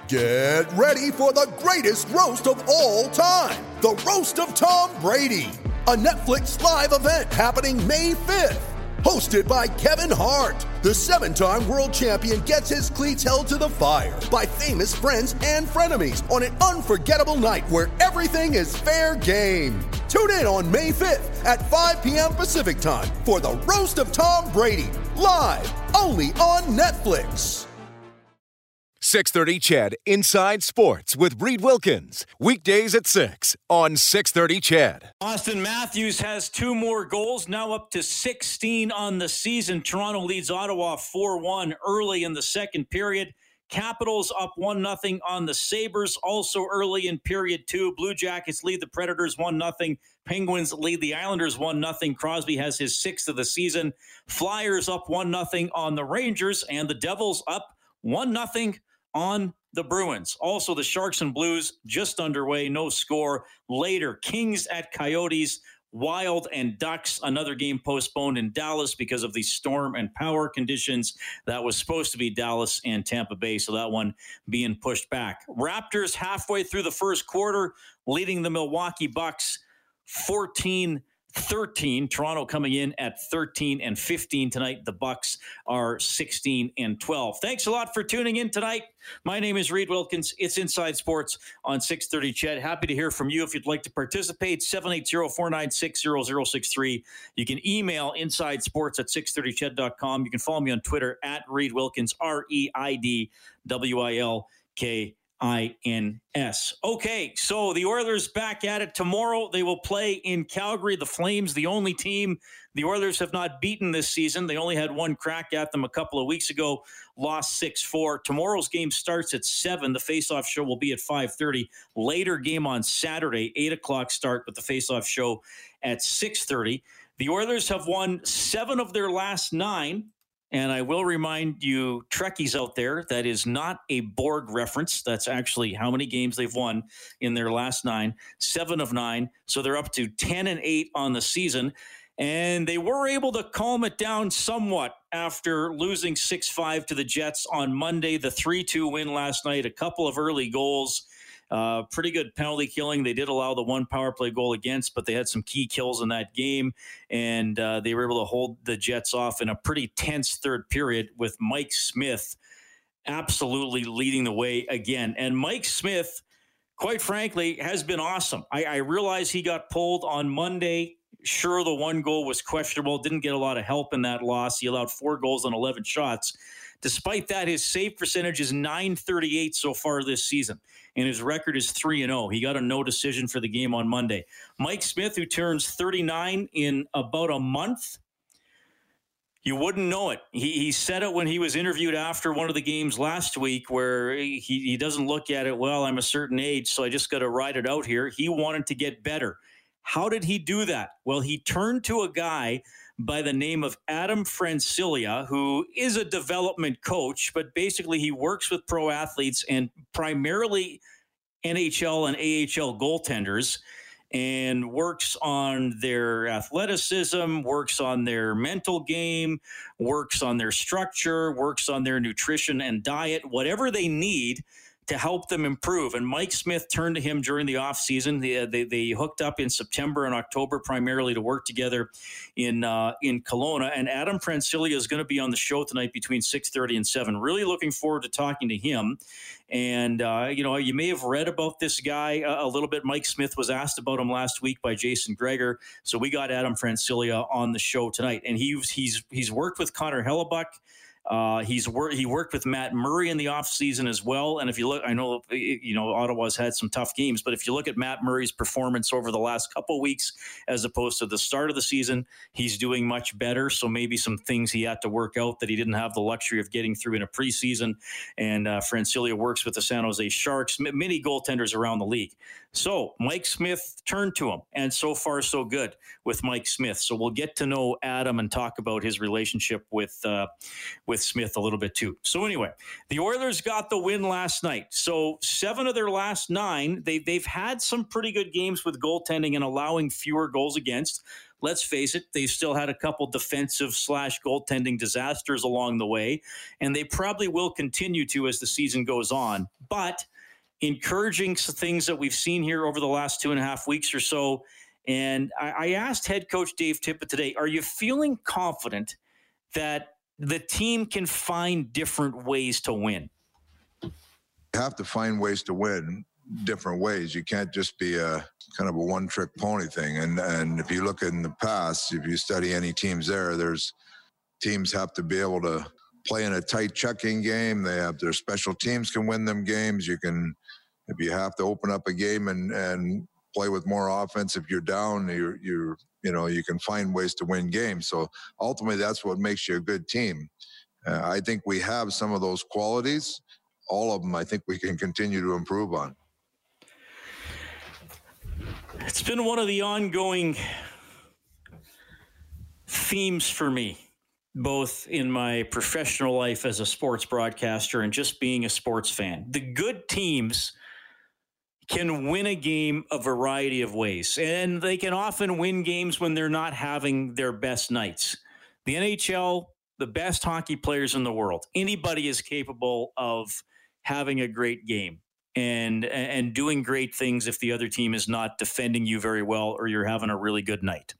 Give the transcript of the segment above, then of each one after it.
Get ready for the greatest roast of all time, the Roast of Tom Brady, a Netflix live event happening May 5th. Hosted by Kevin Hart, the 7-time world champion gets his cleats held to the fire by famous friends and frenemies on an unforgettable night where everything is fair game. Tune in on May 5th at 5 p.m. Pacific time for the Roast of Tom Brady, live only on Netflix. 630 CHED Inside Sports with Reed Wilkins. Weekdays at 6 on 630 CHED. Austin Matthews has 2 more goals, now up to 16 on the season. Toronto leads Ottawa 4-1 early in the second period. Capitals up 1-0 on the Sabres, also early in period 2. Blue Jackets lead the Predators 1-0. Penguins lead the Islanders 1-0. Crosby has his 6th of the season. Flyers up 1-0 on the Rangers, and the Devils up 1-0 on the Bruins. Also, the Sharks and Blues just underway, no score. Later, Kings at Coyotes, Wild and Ducks. Another game postponed in Dallas because of the storm and power conditions. That was supposed to be Dallas and Tampa Bay, so that one being pushed back. Raptors halfway through the first quarter, leading the Milwaukee Bucks 14-13. Toronto coming in at 13-15 tonight. The Bucks are 16-12. Thanks a lot for tuning in tonight. My name is Reed Wilkins. It's Inside Sports on 630 CHED. Happy to hear from you if you'd like to participate. 780-496-0063. You can email insidesports@630ched.com. You can follow me on Twitter at Reed Wilkins, REIDWILKINS. Okay, so the Oilers back at it tomorrow. They will play in Calgary. The Flames, the only team the Oilers have not beaten this season. They only had one crack at them a couple of weeks ago, lost 6-4. Tomorrow's game starts at 7. The face-off show will be at 5:30. Later game on Saturday, 8 o'clock start, with the face-off show at 6:30. The Oilers have won 7 of their last 9. And I will remind you, Trekkies out there, that is not a Borg reference. That's actually how many games they've won in their last 9, 7 of 9. So they're up to 10-8 on the season. And they were able to calm it down somewhat after losing 6-5 to the Jets on Monday. The 3-2 win last night, a couple of early goals. Pretty good penalty killing. They did allow the 1 power play goal against, but they had some key kills in that game, and they were able to hold the Jets off in a pretty tense third period with Mike Smith absolutely leading the way again. And Mike Smith, quite frankly, has been awesome. I realize he got pulled on Monday. Sure, the 1 goal was questionable. Didn't get a lot of help in that loss. He allowed 4 goals on 11 shots. Despite that, his save percentage is .938 so far this season, and his record is 3-0. He got a no decision for the game on Monday. Mike Smith, who turns 39 in about a month, you wouldn't know it. He said it when he was interviewed after one of the games last week, where he doesn't look at it, well, I'm a certain age, so I just got to ride it out here. He wanted to get better. How did he do that? Well, he turned to a guy by the name of Adam Francilia, who is a development coach, but basically he works with pro athletes and primarily NHL and AHL goaltenders, and works on their athleticism, works on their mental game, works on their structure, works on their nutrition and diet, whatever they need to help them improve. And Mike Smith turned to him during the offseason. They hooked up in September and October primarily to work together in Kelowna. And Adam Francilia is going to be on the show tonight between 6:30 and 7. Really looking forward to talking to him. And, you may have read about this guy a little bit. Mike Smith was asked about him last week by Jason Gregor. So we got Adam Francilia on the show tonight. And he's worked with Connor Hellebuck. He worked with Matt Murray in the offseason as well. And if you look, I know, Ottawa's had some tough games, but if you look at Matt Murray's performance over the last couple of weeks, as opposed to the start of the season, he's doing much better. So maybe some things he had to work out that he didn't have the luxury of getting through in a preseason. And Francilia works with the San Jose Sharks, many goaltenders around the league. So Mike Smith turned to him, and so far so good with Mike Smith. So we'll get to know Adam and talk about his relationship with Smith a little bit too. So anyway, the Oilers got the win last night. So 7 of their last 9, they've had some pretty good games with goaltending and allowing fewer goals against. let's face it, they've still had a couple defensive / goaltending disasters along the way, and they probably will continue to as the season goes on. But encouraging things that we've seen here over the last 2.5 weeks or so. And I asked head coach Dave Tippett today, are you feeling confident that the team can find different ways to win? You have to find ways to win different ways. You can't just be a kind of a one-trick pony thing. And if you look in the past, if you study any teams there's teams have to be able to play in a tight checking game. They have their special teams can win them games. You can, if you have to open up a game and play with more offense, if you're down, you can find ways to win games. So ultimately, that's what makes you a good team. I think we have some of those qualities. All of them, I think we can continue to improve on. It's been one of the ongoing themes for me, both in my professional life as a sports broadcaster and just being a sports fan. The good teams can win a game a variety of ways, and they can often win games when they're not having their best nights. The NHL, the best hockey players in the world, anybody is capable of having a great game and doing great things if the other team is not defending you very well or you're having a really good night.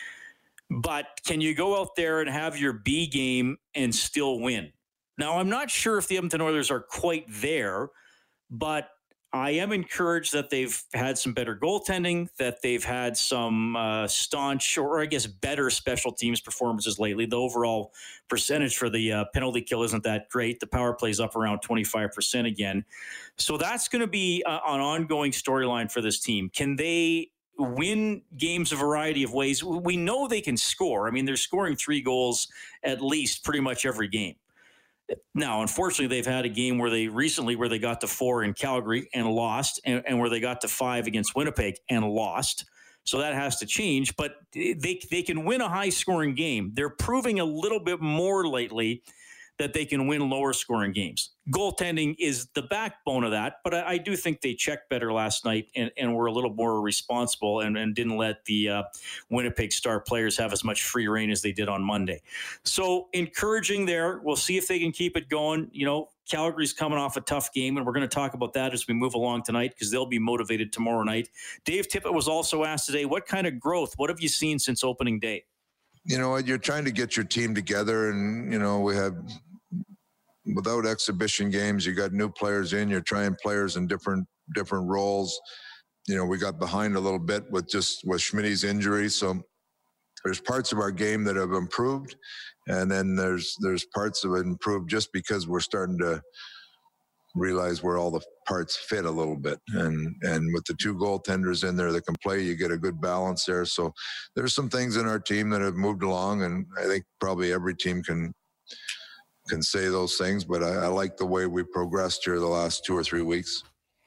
But can you go out there and have your B game and still win? Now, I'm not sure if the Edmonton Oilers are quite there, but I am encouraged that they've had some better goaltending, that they've had some staunch, or I guess better special teams performances lately. The overall percentage for the penalty kill isn't that great. The power play's up around 25% again. So that's going to be an ongoing storyline for this team. Can they win games a variety of ways? We know they can score. I mean, they're scoring 3 goals at least pretty much every game. Now, unfortunately, they've had a game where they got to 4 in Calgary and lost, and where they got to 5 against Winnipeg and lost. So that has to change, but they can win a high-scoring game. They're proving a little bit more lately that they can win lower-scoring games. Goaltending is the backbone of that, but I do think they checked better last night and were a little more responsible and didn't let the Winnipeg star players have as much free reign as they did on Monday. So encouraging there. We'll see if they can keep it going. You know, Calgary's coming off a tough game, and we're going to talk about that as we move along tonight because they'll be motivated tomorrow night. Dave Tippett was also asked today, what kind of growth, what have you seen since opening day? You know what, you're trying to get your team together, and, you know, we have – without exhibition games, you got new players in, you're trying players in different roles. You know, we got behind a little bit with Schmidt's injury. So there's parts of our game that have improved. And then there's parts of it improved just because we're starting to realize where all the parts fit a little bit. And with the 2 goaltenders in there that can play, you get a good balance there. So there's some things in our team that have moved along, and I think probably every team can say those things, but I like the way we progressed here the last 2 or 3 weeks.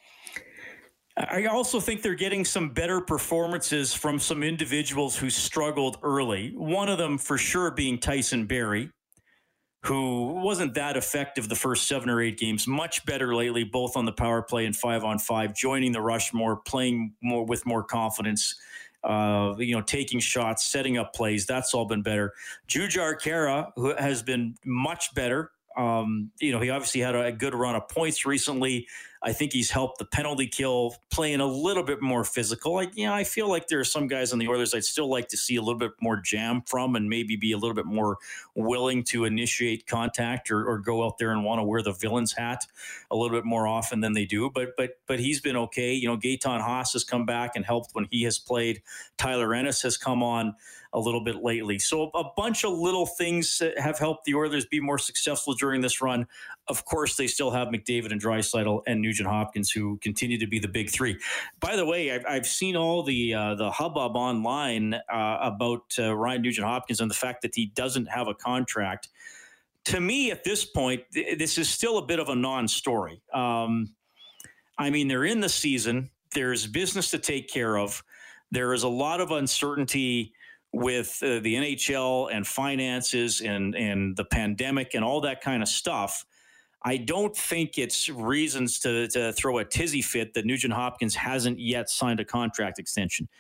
I also think they're getting some better performances from some individuals who struggled early. One of them for sure being Tyson Barrie, who wasn't that effective the first 7 or 8 games. Much better lately, both on the power play and 5-on-5, joining the rush more, playing more with more confidence. Taking shots, setting up plays, that's all been better. Jujhar Khaira, who has been much better. He obviously had a good run of points recently. I think he's helped the penalty kill, playing a little bit more physical. I feel like there are some guys on the Oilers I'd still like to see a little bit more jam from, and maybe be a little bit more willing to initiate contact or go out there and want to wear the villain's hat a little bit more often than they do. But he's been okay. You know, Gaetan Haas has come back and helped when he has played. Tyler Ennis has come on a little bit lately. So a bunch of little things have helped the Oilers be more successful during this run. Of course, they still have McDavid and Draisaitl and Nugent Hopkins, who continue to be the big 3. By the way, I've seen all the hubbub online about Ryan Nugent Hopkins and the fact that he doesn't have a contract. To me, at this point, this is still a bit of a non-story. They're in the season. There's business to take care of. There is a lot of uncertainty with the NHL and finances and the pandemic and all that kind of stuff. I don't think it's reasons to throw a tizzy fit that Nugent Hopkins hasn't yet signed a contract extension.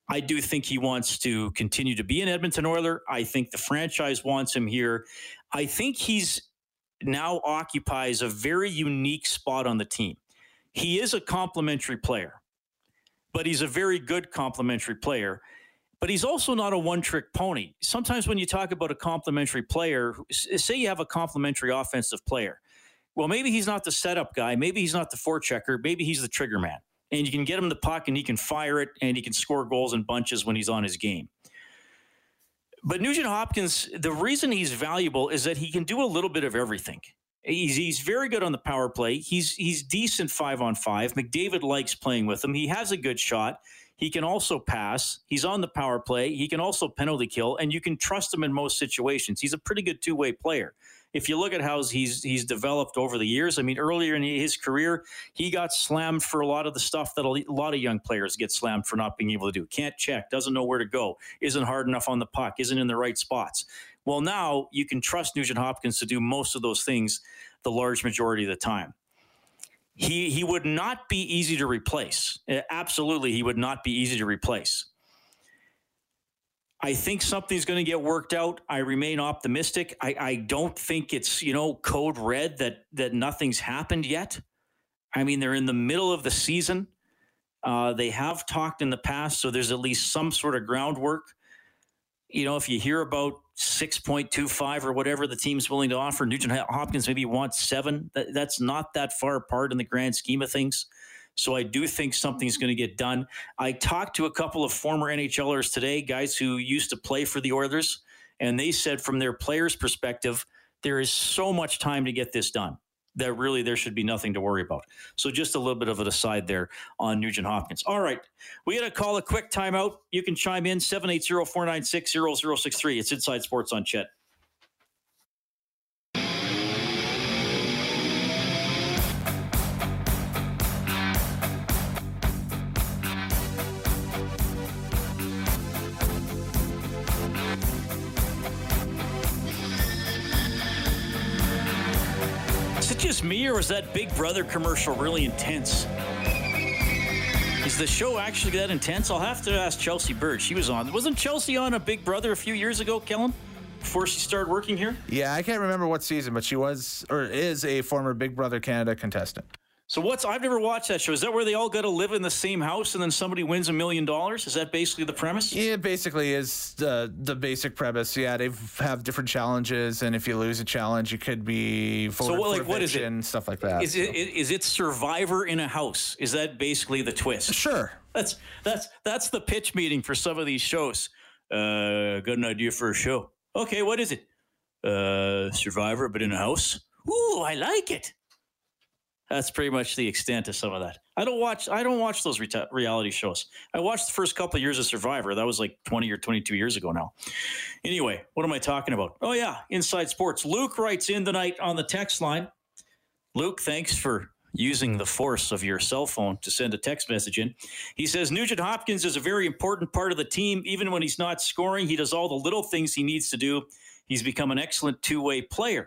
I do think he wants to continue to be an Edmonton Oiler. I think the franchise wants him here. I think he's now occupies a very unique spot on the team. He is a complimentary player, but he's a very good complimentary player. But he's also not a one-trick pony. Sometimes when you talk about a complimentary player, say you have a complimentary offensive player, well, maybe he's not the setup guy. Maybe he's not the forechecker. Maybe he's the trigger man. And you can get him the puck and he can fire it and he can score goals in bunches when he's on his game. But Nugent Hopkins, the reason he's valuable is that he can do a little bit of everything. He's very good on the power play. He's decent 5-on-5. McDavid likes playing with him. He has a good shot. He can also pass. He's on the power play. He can also penalty kill, and you can trust him in most situations. He's a pretty good two-way player. If you look at how he's developed over the years, I mean, earlier in his career, he got slammed for a lot of the stuff that a lot of young players get slammed for not being able to do. Can't check, doesn't know where to go, isn't hard enough on the puck, isn't in the right spots. Well, now you can trust Nugent Hopkins to do most of those things the large majority of the time. He would not be easy to replace. Absolutely, he would not be easy to replace. I think something's going to get worked out. I remain optimistic. I don't think it's, code red that nothing's happened yet. I mean, they're in the middle of the season. They have talked in the past, so there's at least some sort of groundwork. If you hear about 6.25 or whatever the team's willing to offer, Nugent Hopkins maybe wants 7. That's not that far apart in the grand scheme of things. So I do think something's going to get done. I talked to a couple of former NHLers today, guys who used to play for the Oilers, and they said from their players' perspective, there is so much time to get this done that really there should be nothing to worry about. So just a little bit of an aside there on Nugent Hopkins. All right, we got to call a quick timeout. You can chime in 780-496-0063. It's Inside Sports on Chet. Just me, or was that Big Brother commercial really intense? Is the show actually that intense? I'll have to ask Chelsea Bird. She was on. Wasn't Chelsea on a Big Brother a few years ago, Kellen? Before she started working here? Yeah, I can't remember what season, but she was or is a former Big Brother Canada contestant. So I've never watched that show. Is that where they all got to live in the same house and then somebody wins $1 million? Is that basically the premise? Yeah, it basically is the basic premise. Yeah, they have different challenges, and if you lose a challenge, you could be voted for eviction, what is it? Stuff like that. Is it Survivor in a house? Is that basically the twist? Sure. That's the pitch meeting for some of these shows. Got an idea for a show. Okay, what is it? Survivor, but in a house? Ooh, I like it. That's pretty much the extent of some of that. I don't watch those reality shows. I watched the first couple of years of Survivor. That was like 20 or 22 years ago now. Anyway, what am I talking about? Oh, yeah, Inside Sports. Luke writes in tonight on the text line. Luke, thanks for using the force of your cell phone to send a text message in. He says, Nugent Hopkins is a very important part of the team. Even when he's not scoring, he does all the little things he needs to do. He's become an excellent two-way player.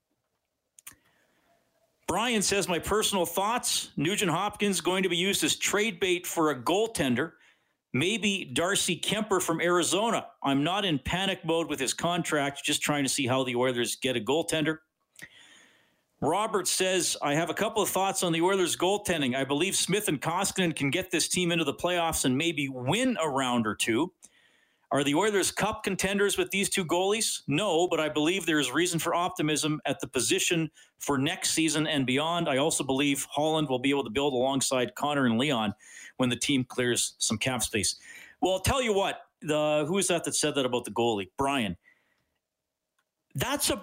Brian says, my personal thoughts, Nugent Hopkins going to be used as trade bait for a goaltender. Maybe Darcy Kemper from Arizona. I'm not in panic mode with his contract, just trying to see how the Oilers get a goaltender. Robert says, I have a couple of thoughts on the Oilers goaltending. I believe Smith and Koskinen can get this team into the playoffs and maybe win a round or two. Are the Oilers cup contenders with these two goalies? No, but I believe there is reason for optimism at the position for next season and beyond. I also believe Holland will be able to build alongside Connor and Leon when the team clears some cap space. Well, I'll tell you what, who is that said that about the goalie? Brian. That's the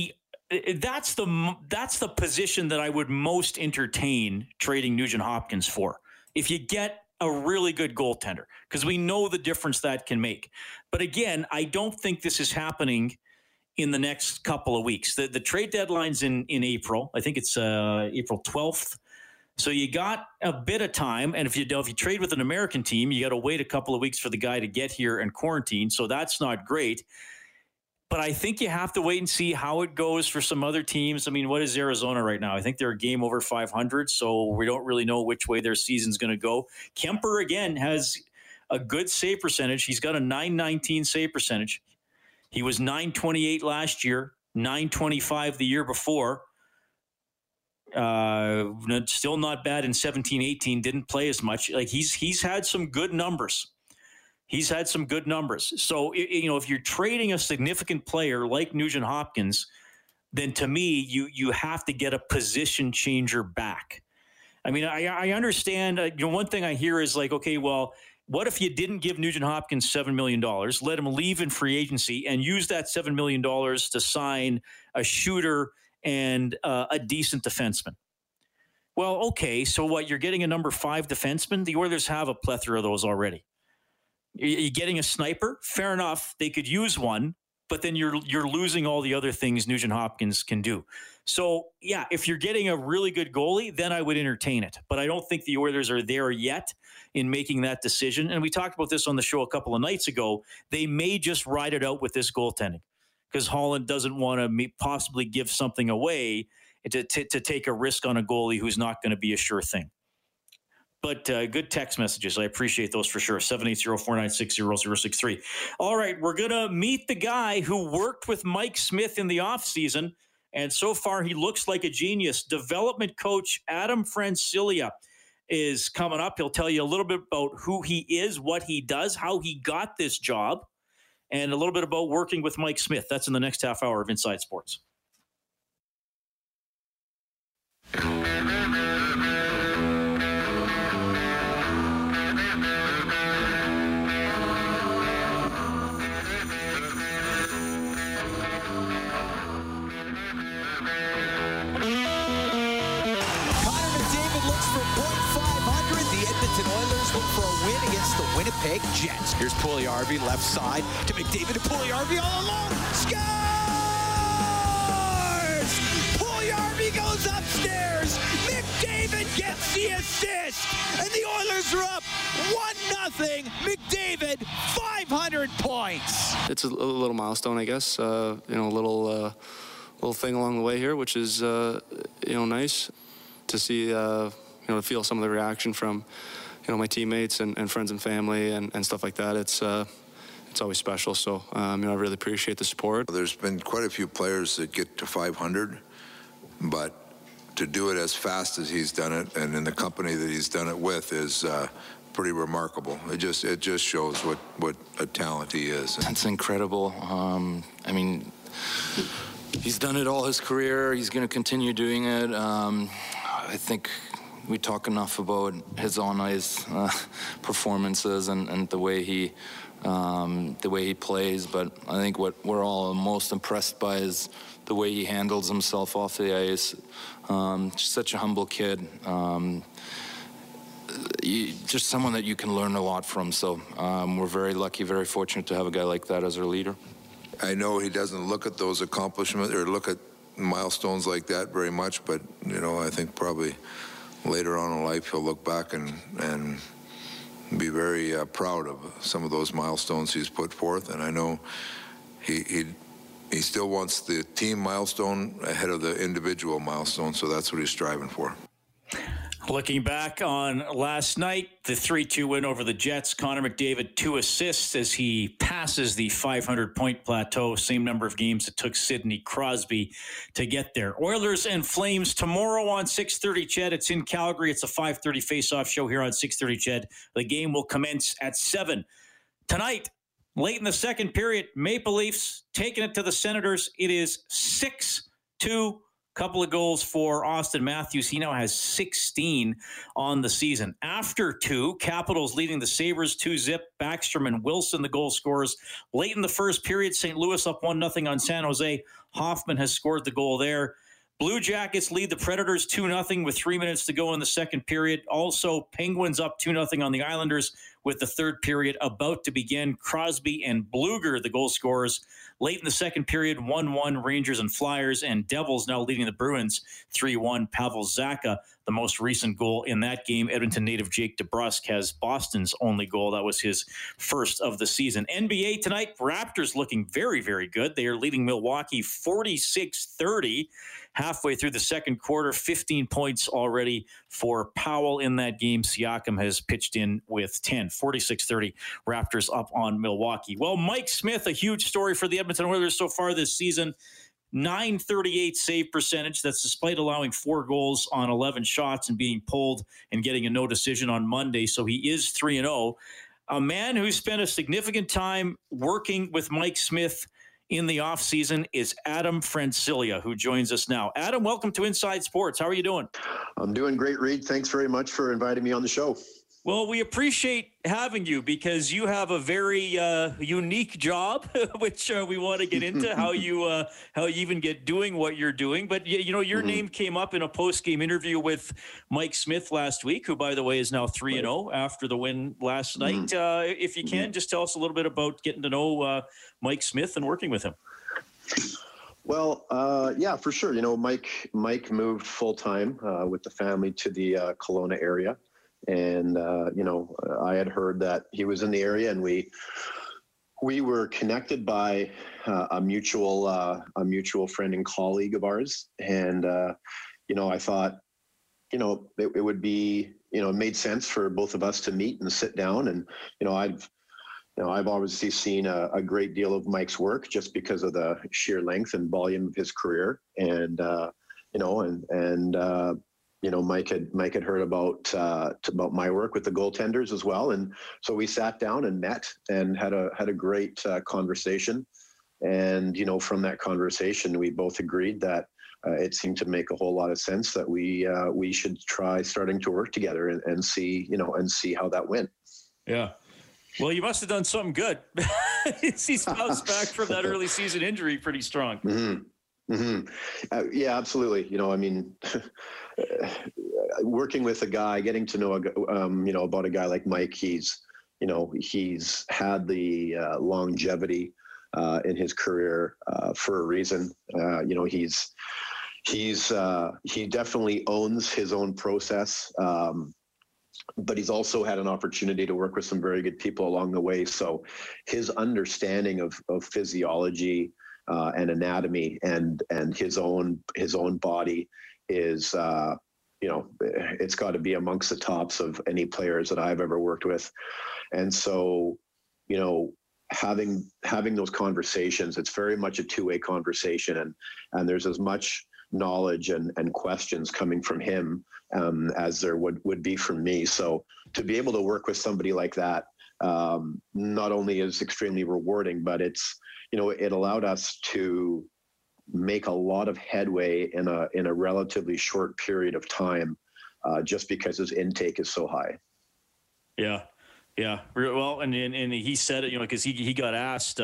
position that I would most entertain trading Nugent Hopkins for. If you get a really good goaltender, because we know the difference that can make. But again, I don't think this is happening in the next couple of weeks. The trade deadline's in April. I think it's April 12th. So you got a bit of time. And if you trade with an American team, you got to wait a couple of weeks for the guy to get here and quarantine. So that's not great. But I think you have to wait and see how it goes for some other teams. I mean, what is Arizona right now? I think they're a game over 500, so we don't really know which way their season's going to go. Kemper, again, has a good save percentage. He's got a .919 save percentage. He was .928 last year, .925 the year before. Still not bad in 17-18. Didn't play as much. Like he's had some good numbers. He's had some good numbers. So if you're trading a significant player like Nugent Hopkins, then to me you have to get a position changer back. I mean, I understand. One thing I hear is like, okay, well, what if you didn't give Nugent Hopkins $7 million, let him leave in free agency, and use that $7 million to sign a shooter and a decent defenseman? Well, okay, so what? You're getting a number 5 defenseman? The Oilers have a plethora of those already. You're getting a sniper? Fair enough. They could use one, but then you're losing all the other things Nugent Hopkins can do. So, yeah, if you're getting a really good goalie, then I would entertain it. But I don't think the Oilers are there yet in making that decision. And we talked about this on the show a couple of nights ago. They may just ride it out with this goaltending because Holland doesn't want to possibly give something away to take a risk on a goalie who's not going to be a sure thing. But good text messages. I appreciate those for sure. 780-496-0063. All right, we're going to meet the guy who worked with Mike Smith in the offseason, and so far he looks like a genius. Development coach Adam Francilia is coming up. He'll tell you a little bit about who he is, what he does, how he got this job, and a little bit about working with Mike Smith. That's in the next half hour of Inside Sports. Winnipeg Jets. Here's Puljujarvi left side to McDavid. Puljujarvi all alone. Scores! Puljujarvi goes upstairs. McDavid gets the assist. And the Oilers are up 1-0. McDavid, 500 points. It's a little milestone, I guess. A little thing along the way here, which is, nice to see, to feel some of the reaction from my teammates and friends and family and stuff like that. It's always special. So, I really appreciate the support. There's been quite a few players that get to 500, but to do it as fast as he's done it and in the company that he's done it with is pretty remarkable. It just shows what a talent he is. That's incredible. He's done it all his career. He's going to continue doing it. I think we talk enough about his on-ice performances and the way he plays, but I think what we're all most impressed by is the way he handles himself off the ice. Just such a humble kid. Just someone that you can learn a lot from. So we're very lucky, very fortunate to have a guy like that as our leader. I know he doesn't look at those accomplishments or look at milestones like that very much, but I think probably later on in life he'll look back and be very proud of some of those milestones he's put forth. And I know he still wants the team milestone ahead of the individual milestone, so that's what he's striving for. Looking back on last night, the 3-2 win over the Jets, Connor McDavid 2 assists as he passes the 500-point plateau, same number of games it took Sidney Crosby to get there. Oilers and Flames tomorrow on 6:30, Ched. It's in Calgary. It's a 5:30 face-off show here on 6:30, Ched. The game will commence at 7. Tonight, late in the second period, Maple Leafs taking it to the Senators. It is 6-2. Couple of goals for Austin Matthews. He now has 16 on the season. After 2, Capitals leading the Sabres 2-0. Backstrom and Wilson, the goal scorers. Late in the first period, St. Louis up 1-0 on San Jose. Hoffman has scored the goal there. Blue Jackets lead the Predators 2-0 with 3 minutes to go in the second period. Also, Penguins up 2-0 on the Islanders with the third period about to begin. Crosby and Bluger, the goal scorers. Late in the second period, 1-1 Rangers and Flyers, and Devils now leading the Bruins 3-1. Pavel Zacha, the most recent goal in that game. Edmonton native Jake DeBrusk has Boston's only goal. That was his first of the season. NBA tonight, Raptors looking very, very good. They are leading Milwaukee 46-30. halfway through the second quarter. 15 points already for Powell in that game. Siakam has pitched in with 10. 46-30, Raptors up on Milwaukee. Well, Mike Smith, a huge story for the Edmonton Oilers so far this season. .938 save percentage. That's despite allowing 4 goals on 11 shots and being pulled and getting a no decision on Monday. So he is 3-0. A man who spent a significant time working with Mike Smith in the offseason is Adam Francilia, who joins us now. Adam, welcome to Inside Sports. How are you doing? I'm doing great, Reed. Thanks very much for inviting me on the show. Well, we appreciate having you because you have a very unique job, which we want to get into, how you even get doing what you're doing. But, your name came up in a post-game interview with Mike Smith last week, who, by the way, is now 3-0 after the win last night. If you can, just tell us a little bit about getting to know Mike Smith and working with him. Well, yeah, for sure. Mike moved full-time with the family to the Kelowna area. And, I had heard that he was in the area, and we were connected by a mutual friend and colleague of ours. And, I thought, it would be, it made sense for both of us to meet and sit down. And, I've obviously seen a great deal of Mike's work just because of the sheer length and volume of his career. And, Mike had heard about my work with the goaltenders as well, and so we sat down and met and had a great conversation. And from that conversation, we both agreed that it seemed to make a whole lot of sense that we should try starting to work together and see how that went. Yeah. Well, you must have done something good. He's bounced back from that early season injury pretty strong. Mm-hmm. Yeah, absolutely. Working with a guy, getting to know about a guy like Mike, he's had the longevity in his career for a reason. He definitely owns his own process, but he's also had an opportunity to work with some very good people along the way. So his understanding of physiology and anatomy and his own body is, it's got to be amongst the tops of any players that I've ever worked with. And so, having those conversations, it's very much a two-way conversation, and there's as much knowledge and questions coming from him as there would be from me. So to be able to work with somebody like that, not only is extremely rewarding, but it's, it allowed us to make a lot of headway in a relatively short period of time, just because his intake is so high. Yeah. Well, and he said it, because he got asked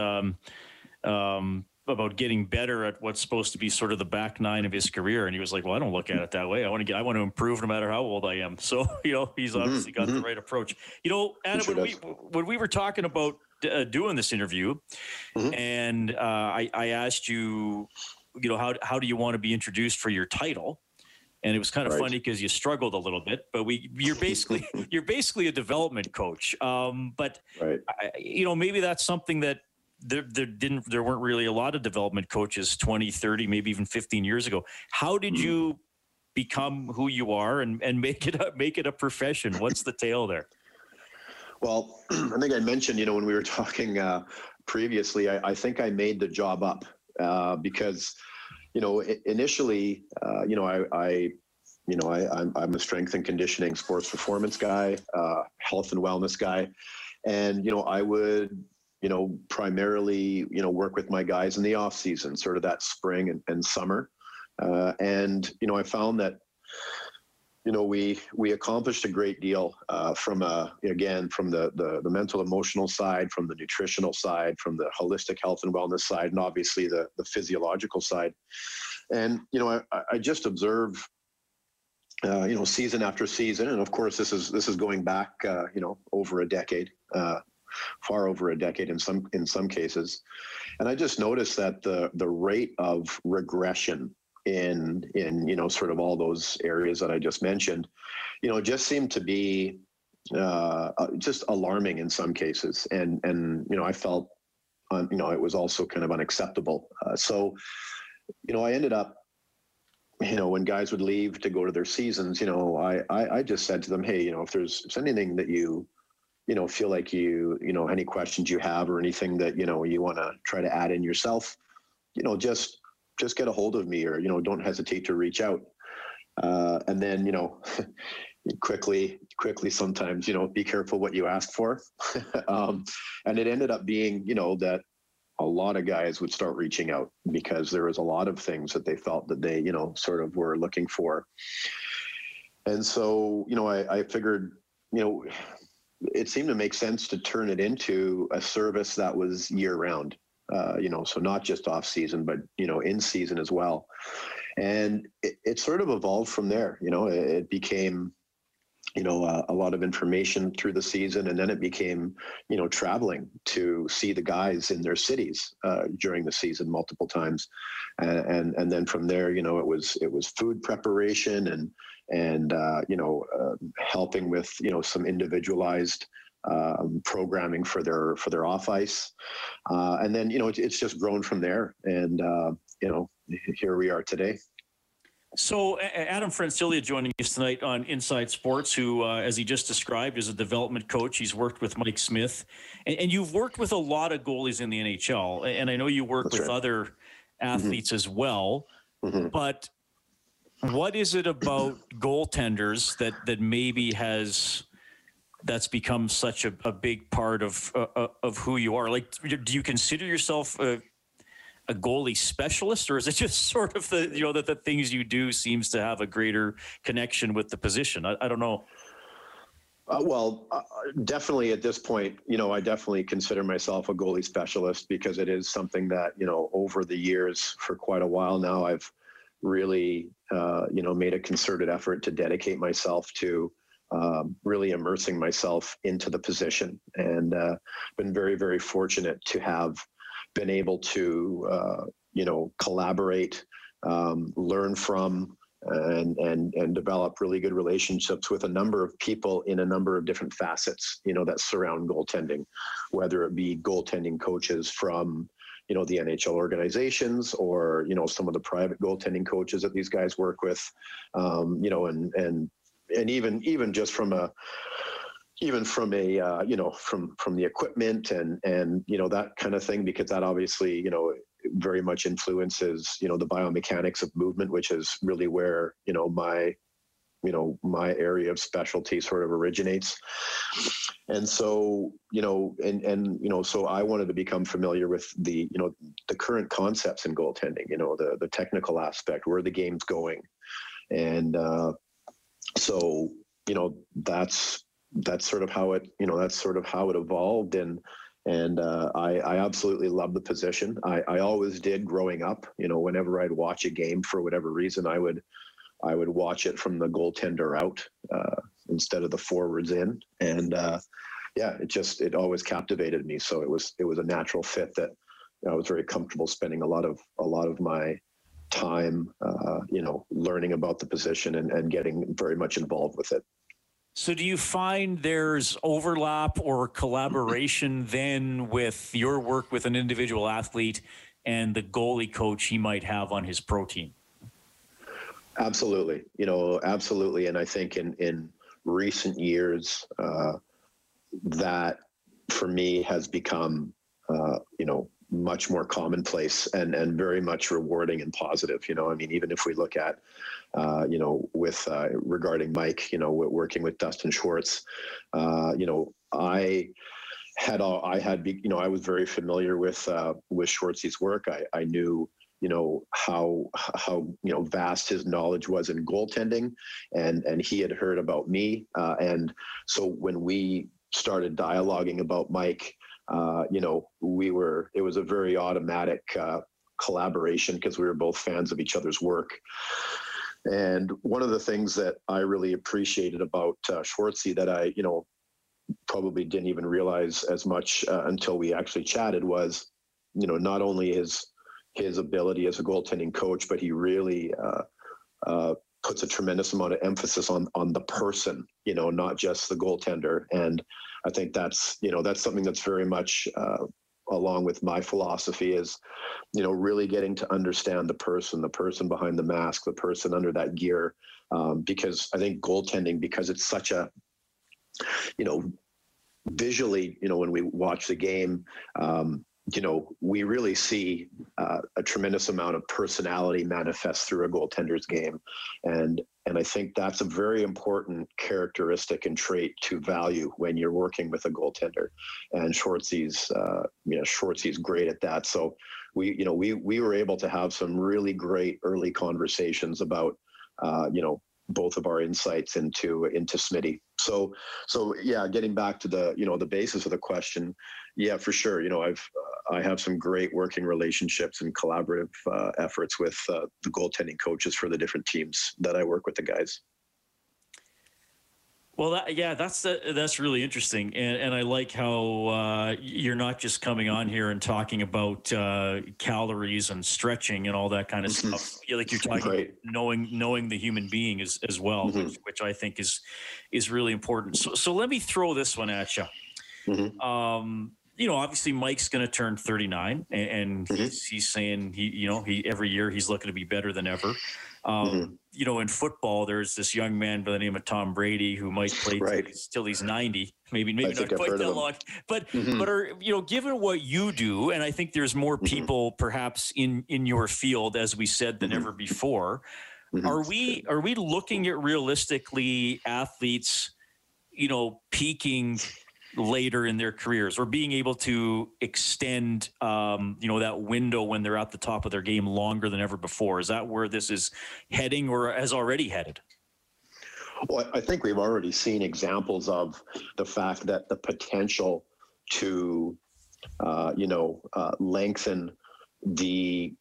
about getting better at what's supposed to be sort of the back nine of his career, and he was like, "Well, I don't look at it that way. I want to improve no matter how old I am." So, he's obviously got the right approach. Adam, sure when we were talking about doing this interview, and I asked you, how do you want to be introduced for your title? And it was kind of funny because you struggled a little bit, but you're basically a development coach. But maybe that's something that there weren't really a lot of development coaches 20, 30, maybe even 15 years ago. How did you become who you are and make it a profession? What's the tale there? Well, I think I mentioned, when we were talking previously, I think I made the job up because, initially, I'm a strength and conditioning sports performance guy, health and wellness guy. And, I would, primarily, work with my guys in the off season, sort of that spring and summer. And, I found that, we accomplished a great deal from the mental, emotional side, from the nutritional side, from the holistic health and wellness side, and obviously the physiological side. And, I just observe, season after season. And of course, this is going back, over a decade, far over a decade in some cases. And I just noticed that the rate of regression in sort of all those areas that I just mentioned, just seemed to be just alarming in some cases. And I felt, it was also kind of unacceptable. So, I ended up when guys would leave to go to their seasons, I just said to them, hey, if there's anything that you feel like any questions you have or anything that, you want to try to add in yourself, just get a hold of me, or, don't hesitate to reach out. And then, quickly sometimes, be careful what you ask for. And it ended up being, that a lot of guys would start reaching out because there was a lot of things that they felt that they, sort of were looking for. And so, I figured, it seemed to make sense to turn it into a service that was year round, so not just off season, but, in season as well. And it sort of evolved from there. It became, a lot of information through the season, and then it became, traveling to see the guys in their cities during the season multiple times, and then from there, it was food preparation and helping with some individualized programming for their off ice, and then it's just grown from there, and here we are today. So Adam Francilia joining us tonight on Inside Sports, who, as he just described, is a development coach. He's worked with Mike Smith, and you've worked with a lot of goalies in the NHL, and I know you work with other athletes as well. But what is it about goaltenders that maybe that's become such a big part of who you are? Like, do you consider yourself a goalie specialist, or is it just sort of that the things you do seems to have a greater connection with the position? I don't know. Definitely at this point, I definitely consider myself a goalie specialist, because it is something that, over the years, for quite a while now, I've really, made a concerted effort to dedicate myself to really immersing myself into the position, and been very, very fortunate to have been able to, collaborate, learn from, and develop really good relationships with a number of people in a number of different facets, that surround goaltending, whether it be goaltending coaches from, the NHL organizations, or, some of the private goaltending coaches that these guys work with, and even just from the equipment and that kind of thing, because that obviously, very much influences, the biomechanics of movement, which is really where, my area of specialty sort of originates. And so, so I wanted to become familiar with the current concepts in goaltending, the technical aspect, where the game's going. And so, that's sort of how it evolved. And I absolutely love the position. I always did growing up, whenever I'd watch a game for whatever reason, I would watch it from the goaltender out, instead of the forwards in. And, it always captivated me. So it was a natural fit that I was very comfortable spending a lot of my time, learning about the position and getting very much involved with it. So do you find there's overlap or collaboration then with your work with an individual athlete and the goalie coach he might have on his pro team? Absolutely. Absolutely. And I think in recent years, that for me has become, much more commonplace and very much rewarding and positive. Even if we look at, with regarding Mike, working with Dustin Schwartz, I was very familiar with Schwartz's work. I knew, how vast his knowledge was in goaltending, and he had heard about me. And so when we started dialoguing about Mike, it was a very automatic collaboration, because we were both fans of each other's work. And one of the things that I really appreciated about Schwartzy that I, probably didn't even realize as much until we actually chatted was, not only his ability as a goaltending coach, but he really puts a tremendous amount of emphasis on the person, not just the goaltender. And I think that's something that's very much along with my philosophy, is, really getting to understand the person behind the mask, the person under that gear. Because I think goaltending, because it's such a, visually, when we watch the game, we really see a tremendous amount of personality manifest through a goaltender's game. And I think that's a very important characteristic and trait to value when you're working with a goaltender. And Schwartzy's great at that. So we were able to have some really great early conversations about, both of our insights into Smitty. So yeah, getting back to the, the basis of the question. Yeah, for sure. I have some great working relationships and collaborative efforts with the goaltending coaches for the different teams that I work with the guys. Well, that's really interesting, and I like how you're not just coming on here and talking about calories and stretching and all that kind of stuff. You're talking right. knowing the human being as well, which I think is really important. So let me throw this one at you. Obviously Mike's going to turn 39, and he's saying he every year he's looking to be better than ever. In football, there's this young man by the name of Tom Brady who might play till he's 90, maybe not quite that long. But given what you do, and I think there's more people perhaps in your field, as we said, than ever before. Are we looking at realistically athletes, peaking later in their careers, or being able to extend, that window when they're at the top of their game longer than ever before? Is that where this is heading, or has already headed? Well, I think we've already seen examples of the fact that the potential to, lengthen the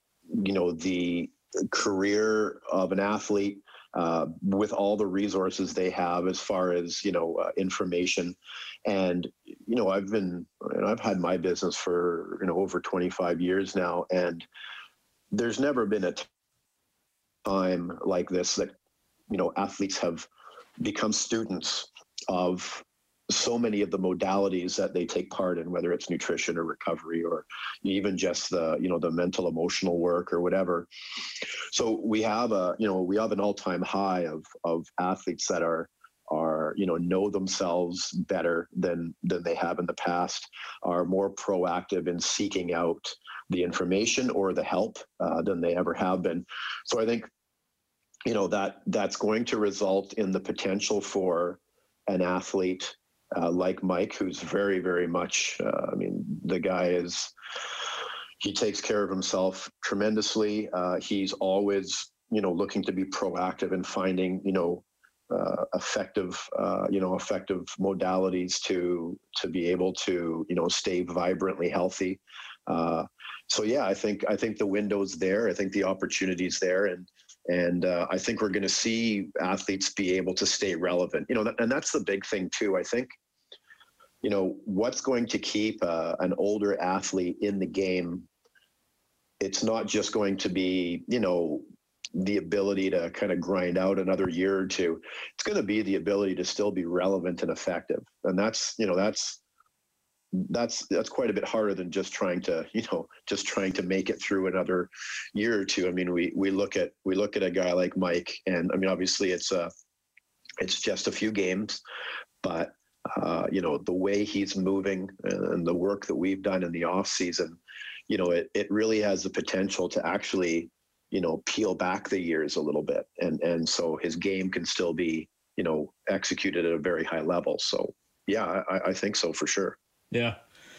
career of an athlete with all the resources they have as far as, information. And, I've had my business for, over 25 years now, and there's never been a time like this that, athletes have become students of so many of the modalities that they take part in, whether it's nutrition or recovery, or even just the, the mental, emotional work or whatever. So we have an all-time high of athletes that are, know themselves better than they have in the past, are more proactive in seeking out the information or the help than they ever have been. So I think, that's going to result in the potential for an athlete like Mike, who's very, very much, the guy he takes care of himself tremendously. He's always, looking to be proactive in finding, effective modalities to be able to, stay vibrantly healthy. So yeah, I think the window's there. I think the opportunity's there. And I think we're going to see athletes be able to stay relevant, and that's the big thing too. I think, what's going to keep an older athlete in the game, it's not just going to be, the ability to kind of grind out another year or two. It's going to be the ability to still be relevant and effective. And that's quite a bit harder than just trying to make it through another year or two. I mean, we look at a guy like Mike, and obviously it's just a few games, but the way he's moving and the work that we've done in the off season, it really has the potential to actually, peel back the years a little bit. And so his game can still be, executed at a very high level. So yeah, I think so for sure. Yeah.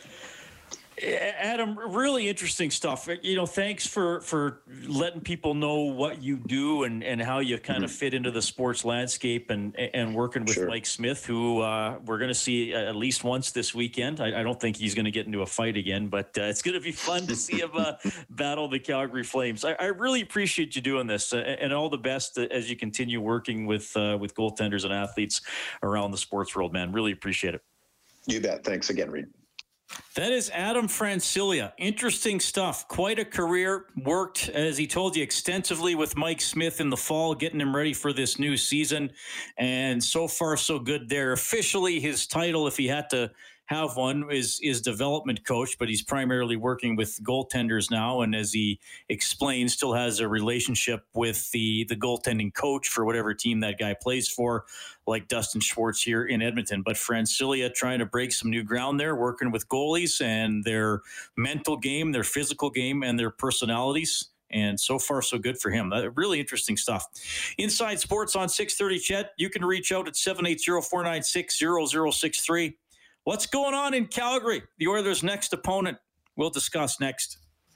Adam, really interesting stuff. Thanks for letting people know what you do and how you kind of fit into the sports landscape and working with Mike Smith, who we're going to see at least once this weekend. I don't think he's going to get into a fight again, but it's going to be fun to see him battle the Calgary Flames. I really appreciate you doing this, and all the best as you continue working with goaltenders and athletes around the sports world, man. Really appreciate it. You bet. Thanks again, Reed. That is Adam Francilia. Interesting stuff. Quite a career. Worked, as he told you, extensively with Mike Smith in the fall, getting him ready for this new season. And so far, so good there. Officially, his title, if he had to have one, is development coach, but he's primarily working with goaltenders now. And as he explains, still has a relationship with the goaltending coach for whatever team that guy plays for, like Dustin Schwartz here in Edmonton. But Francilia trying to break some new ground there, working with goalies and their mental game, their physical game, and their personalities. And so far, so good for him. Really interesting stuff. Inside Sports on 630 Chet. You can reach out at 780-496-0063. What's going on in Calgary? The Oilers' next opponent. We'll discuss next.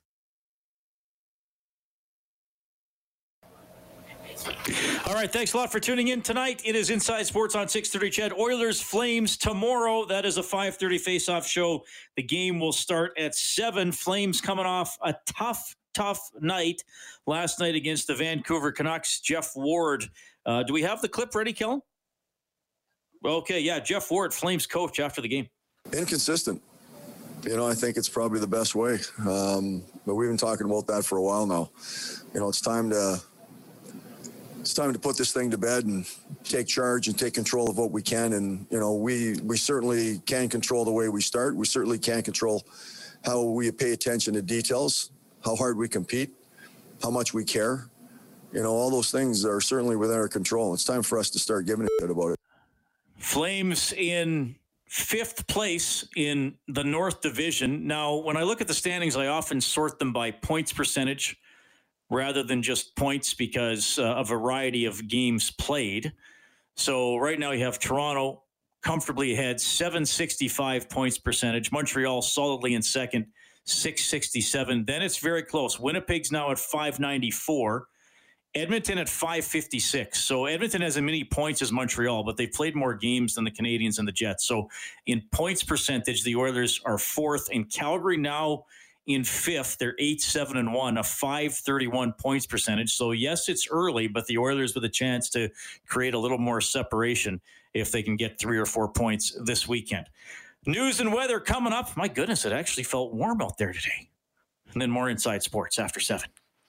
All right, thanks a lot for tuning in tonight. It is Inside Sports on 630 Chet. Oilers Flames tomorrow. That is a 5:30 face-off show. The game will start at 7. Flames coming off a tough night last night against the Vancouver Canucks. Jeff Ward. Do we have the clip ready, Kellen? Okay, yeah, Jeff Ward, Flames coach after the game. Inconsistent. I think it's probably the best way. But we've been talking about that for a while now. It's time to put this thing to bed and take charge and take control of what we can. And, we certainly can control the way we start. We certainly can control how we pay attention to details, how hard we compete, how much we care. All those things are certainly within our control. It's time for us to start giving a shit about it. Flames in 5th place in the North Division. Now, when I look at the standings, I often sort them by points percentage rather than just points because a variety of games played. So right now you have Toronto comfortably ahead, 765 points percentage. Montreal solidly in second, 667. Then it's very close. Winnipeg's now at 594. Edmonton at 556. So Edmonton has as many points as Montreal, but they've played more games than the Canadiens and the Jets. So in points percentage, the Oilers are 4th. And Calgary now in 5th. They're 8-7-1, a 531 points percentage. So yes, it's early, but the Oilers with a chance to create a little more separation if they can get 3 or 4 points this weekend. News and weather coming up. My goodness, it actually felt warm out there today. And then more Inside Sports after 7.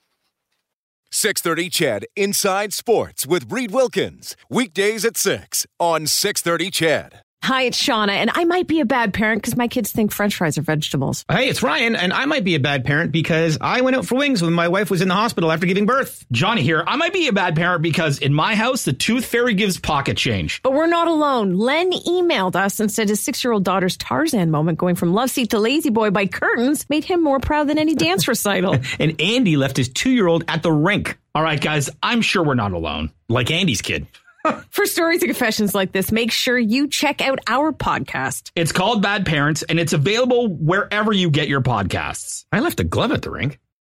630 Ched Inside Sports with Reed Wilkins. Weekdays at 6 on 630 Ched. Hi, it's Shauna, and I might be a bad parent because my kids think French fries are vegetables. Hey, it's Ryan, and I might be a bad parent because I went out for wings when my wife was in the hospital after giving birth. Johnny here. I might be a bad parent because in my house, the tooth fairy gives pocket change. But we're not alone. Len emailed us and said his 6-year-old daughter's Tarzan moment going from love seat to lazy boy by curtains made him more proud than any dance recital. And Andy left his 2-year-old at the rink. All right, guys, I'm sure we're not alone. Like Andy's kid. For stories and confessions like this, make sure you check out our podcast. It's called Bad Parents, and it's available wherever you get your podcasts. I left a glove at the rink.